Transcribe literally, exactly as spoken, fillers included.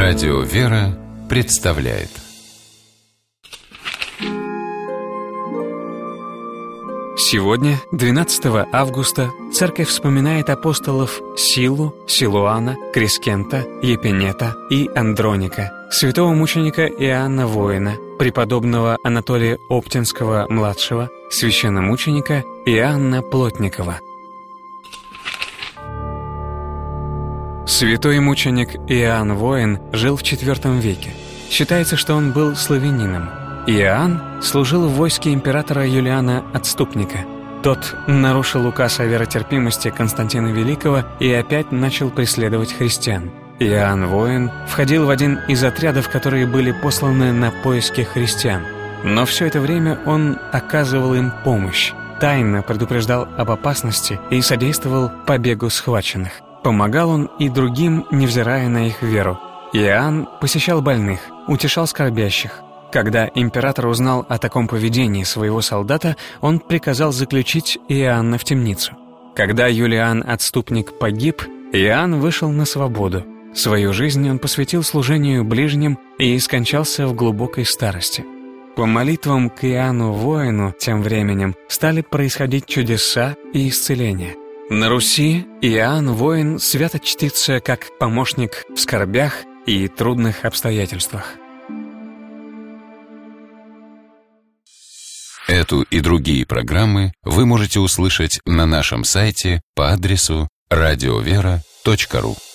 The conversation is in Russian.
Радио «Вера» представляет. Сегодня, двенадцатого августа, Церковь вспоминает апостолов Силу, Силуана, Крескента, Епинета и Андроника, святого мученика Иоанна Воина, преподобного Анатолия Оптинского-младшего, священномученика Иоанна Плотникова. Святой мученик Иоанн Воин жил в четвёртом веке. Считается, что он был славянином. Иоанн служил в войске императора Юлиана Отступника. Тот нарушил указ о веротерпимости Константина Великого и опять начал преследовать христиан. Иоанн Воин входил в один из отрядов, которые были посланы на поиски христиан. Но все это время он оказывал им помощь, тайно предупреждал об опасности и содействовал побегу схваченных. Помогал он и другим, невзирая на их веру. Иоанн посещал больных, утешал скорбящих. Когда император узнал о таком поведении своего солдата, он приказал заключить Иоанна в темницу. Когда Юлиан Отступник погиб, Иоанн вышел на свободу. Свою жизнь он посвятил служению ближним и скончался в глубокой старости. По молитвам к Иоанну Воину тем временем стали происходить чудеса и исцеления. На Руси Иоанн Воин свято чтится как помощник в скорбях и трудных обстоятельствах. Эту и другие программы вы можете услышать на нашем сайте по адресу радиовера точка ру.